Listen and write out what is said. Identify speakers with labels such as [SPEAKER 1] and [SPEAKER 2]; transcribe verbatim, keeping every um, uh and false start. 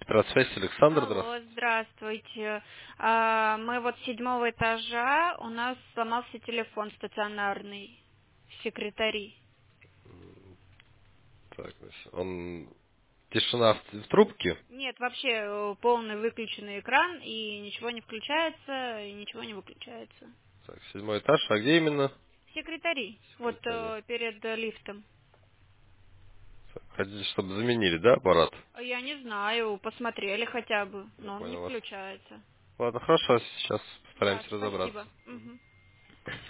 [SPEAKER 1] электросвязь, Александр,
[SPEAKER 2] Алло,
[SPEAKER 1] здравствуйте.
[SPEAKER 2] здравствуйте. А, Мы вот с седьмого этажа, у нас сломался телефон стационарный, секретари.
[SPEAKER 1] Так, значит, он... Тишина в, в трубке?
[SPEAKER 2] Нет, вообще э, полный выключенный экран, и ничего не включается, и ничего не выключается.
[SPEAKER 1] Так, седьмой этаж, а где именно?
[SPEAKER 2] Секретари, вот
[SPEAKER 1] Секретарь.
[SPEAKER 2] э, перед э, лифтом.
[SPEAKER 1] Так, хотите, чтобы заменили, да, аппарат?
[SPEAKER 2] А Я не знаю, посмотрели хотя бы,
[SPEAKER 1] Я
[SPEAKER 2] но он не
[SPEAKER 1] понял вас.
[SPEAKER 2] включается.
[SPEAKER 1] Ладно, хорошо, сейчас
[SPEAKER 2] Да,
[SPEAKER 1] постараемся разобраться.
[SPEAKER 2] спасибо. Мгм.